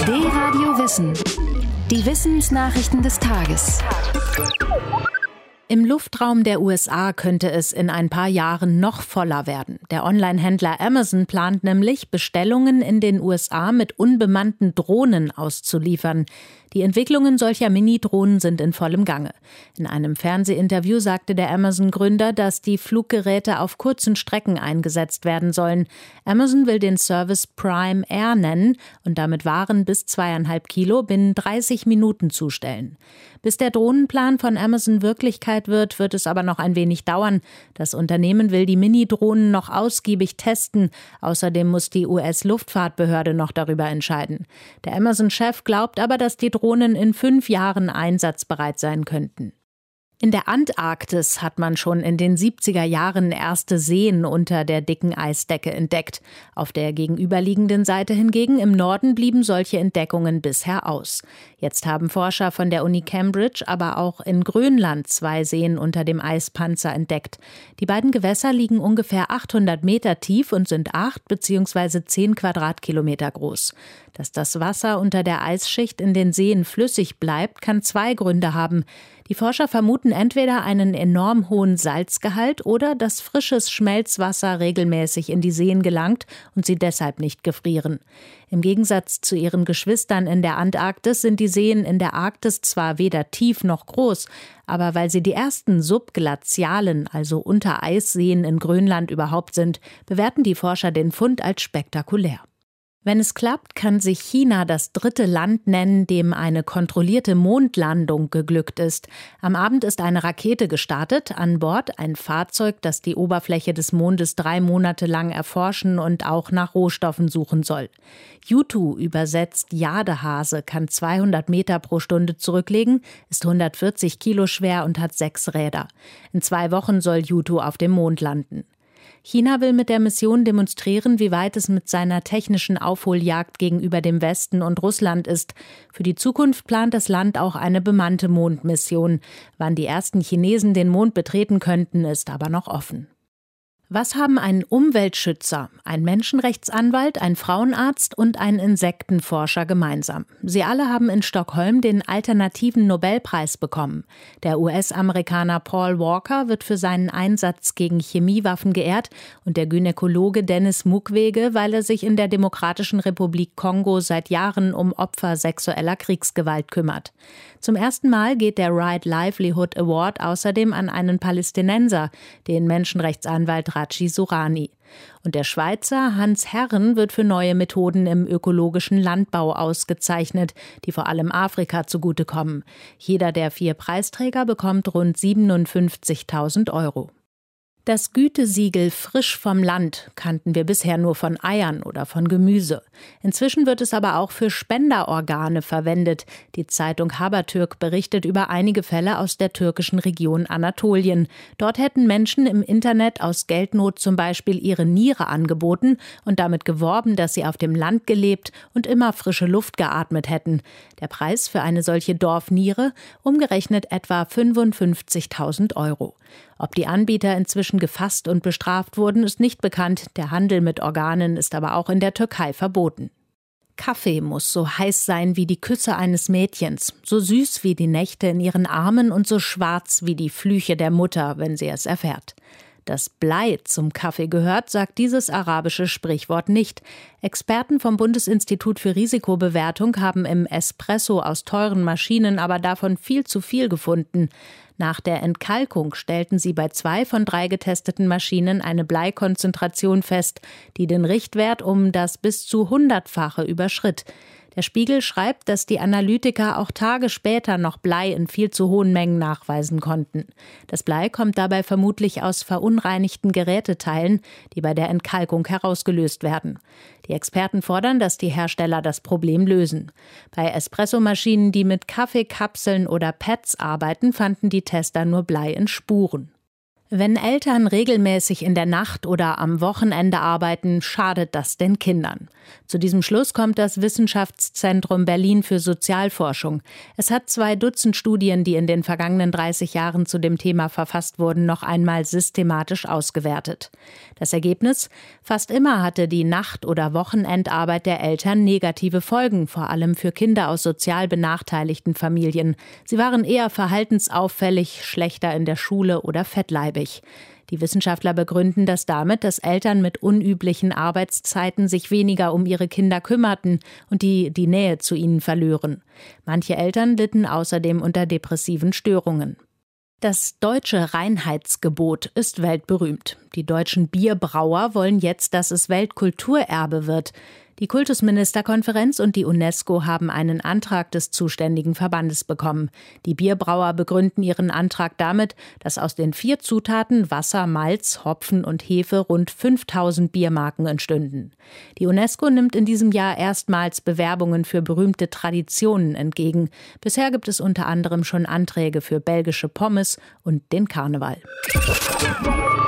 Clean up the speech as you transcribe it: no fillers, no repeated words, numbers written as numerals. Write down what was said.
D-Radio Wissen. Die Wissensnachrichten des Tages. Im Luftraum der USA könnte es in ein paar Jahren noch voller werden. Der Online-Händler Amazon plant nämlich, Bestellungen in den USA mit unbemannten Drohnen auszuliefern. Die Entwicklungen solcher Mini-Drohnen sind in vollem Gange. In einem Fernsehinterview sagte der Amazon-Gründer, dass die Fluggeräte auf kurzen Strecken eingesetzt werden sollen. Amazon will den Service Prime Air nennen und damit Waren bis 2,5 Kilo binnen 30 Minuten zustellen. Bis der Drohnenplan von Amazon Wirklichkeit wird es aber noch ein wenig dauern. Das Unternehmen will die Mini-Drohnen noch ausgiebig testen. Außerdem muss die US-Luftfahrtbehörde noch darüber entscheiden. Der Amazon-Chef glaubt aber, dass die Drohnen in 5 Jahren einsatzbereit sein könnten. In der Antarktis hat man schon in den 70er Jahren erste Seen unter der dicken Eisdecke entdeckt. Auf der gegenüberliegenden Seite hingegen im Norden blieben solche Entdeckungen bisher aus. Jetzt haben Forscher von der Uni Cambridge aber auch in Grönland 2 Seen unter dem Eispanzer entdeckt. Die beiden Gewässer liegen ungefähr 800 Meter tief und sind 8 bzw. 10 Quadratkilometer groß. Dass das Wasser unter der Eisschicht in den Seen flüssig bleibt, kann 2 Gründe haben. Die Forscher vermuten entweder einen enorm hohen Salzgehalt oder dass frisches Schmelzwasser regelmäßig in die Seen gelangt und sie deshalb nicht gefrieren. Im Gegensatz zu ihren Geschwistern in der Antarktis sind die Seen in der Arktis zwar weder tief noch groß, aber weil sie die ersten subglazialen, also Untereisseen in Grönland überhaupt sind, bewerten die Forscher den Fund als spektakulär. Wenn es klappt, kann sich China das 3. Land nennen, dem eine kontrollierte Mondlandung geglückt ist. Am Abend ist eine Rakete gestartet, an Bord ein Fahrzeug, das die Oberfläche des Mondes 3 Monate lang erforschen und auch nach Rohstoffen suchen soll. Yutu, übersetzt Jadehase, kann 200 Meter pro Stunde zurücklegen, ist 140 Kilo schwer und hat 6 Räder. In 2 Wochen soll Yutu auf dem Mond landen. China will mit der Mission demonstrieren, wie weit es mit seiner technischen Aufholjagd gegenüber dem Westen und Russland ist. Für die Zukunft plant das Land auch eine bemannte Mondmission. Wann die ersten Chinesen den Mond betreten könnten, ist aber noch offen. Was haben ein Umweltschützer, ein Menschenrechtsanwalt, ein Frauenarzt und ein Insektenforscher gemeinsam? Sie alle haben in Stockholm den alternativen Nobelpreis bekommen. Der US-Amerikaner Paul Walker wird für seinen Einsatz gegen Chemiewaffen geehrt und der Gynäkologe Denis Mukwege, weil er sich in der Demokratischen Republik Kongo seit Jahren um Opfer sexueller Kriegsgewalt kümmert. Zum ersten Mal geht der Right Livelihood Award außerdem an einen Palästinenser, den Menschenrechtsanwalt Raji Sourani. Und der Schweizer Hans Herren wird für neue Methoden im ökologischen Landbau ausgezeichnet, die vor allem Afrika zugutekommen. Jeder der 4 Preisträger bekommt rund 57.000 €. Das Gütesiegel frisch vom Land kannten wir bisher nur von Eiern oder von Gemüse. Inzwischen wird es aber auch für Spenderorgane verwendet. Die Zeitung Habertürk berichtet über einige Fälle aus der türkischen Region Anatolien. Dort hätten Menschen im Internet aus Geldnot zum Beispiel ihre Niere angeboten und damit geworben, dass sie auf dem Land gelebt und immer frische Luft geatmet hätten. Der Preis für eine solche Dorfniere umgerechnet etwa 55.000 €. Ob die Anbieter inzwischen gefasst und bestraft wurden, ist nicht bekannt. Der Handel mit Organen ist aber auch in der Türkei verboten. Kaffee muss so heiß sein wie die Küsse eines Mädchens, so süß wie die Nächte in ihren Armen und so schwarz wie die Flüche der Mutter, wenn sie es erfährt. Dass Blei zum Kaffee gehört, sagt dieses arabische Sprichwort nicht. Experten vom Bundesinstitut für Risikobewertung haben im Espresso aus teuren Maschinen aber davon viel zu viel gefunden. Nach der Entkalkung stellten sie bei 2 von 3 getesteten Maschinen eine Bleikonzentration fest, die den Richtwert um das bis zu 100-fache überschritt. Der Spiegel schreibt, dass die Analytiker auch Tage später noch Blei in viel zu hohen Mengen nachweisen konnten. Das Blei kommt dabei vermutlich aus verunreinigten Geräteteilen, die bei der Entkalkung herausgelöst werden. Die Experten fordern, dass die Hersteller das Problem lösen. Bei Espressomaschinen, die mit Kaffeekapseln oder Pads arbeiten, fanden die Tester nur Blei in Spuren. Wenn Eltern regelmäßig in der Nacht oder am Wochenende arbeiten, schadet das den Kindern. Zu diesem Schluss kommt das Wissenschaftszentrum Berlin für Sozialforschung. Es hat 2 Dutzend Studien, die in den vergangenen 30 Jahren zu dem Thema verfasst wurden, noch einmal systematisch ausgewertet. Das Ergebnis? Fast immer hatte die Nacht- oder Wochenendarbeit der Eltern negative Folgen, vor allem für Kinder aus sozial benachteiligten Familien. Sie waren eher verhaltensauffällig, schlechter in der Schule oder fettleibig. Die Wissenschaftler begründen das damit, dass Eltern mit unüblichen Arbeitszeiten sich weniger um ihre Kinder kümmerten und die Nähe zu ihnen verlören. Manche Eltern litten außerdem unter depressiven Störungen. Das deutsche Reinheitsgebot ist weltberühmt. Die deutschen Bierbrauer wollen jetzt, dass es Weltkulturerbe wird. Die Kultusministerkonferenz und die UNESCO haben einen Antrag des zuständigen Verbandes bekommen. Die Bierbrauer begründen ihren Antrag damit, dass aus den 4 Zutaten Wasser, Malz, Hopfen und Hefe rund 5000 Biermarken entstünden. Die UNESCO nimmt in diesem Jahr erstmals Bewerbungen für berühmte Traditionen entgegen. Bisher gibt es unter anderem schon Anträge für belgische Pommes und den Karneval.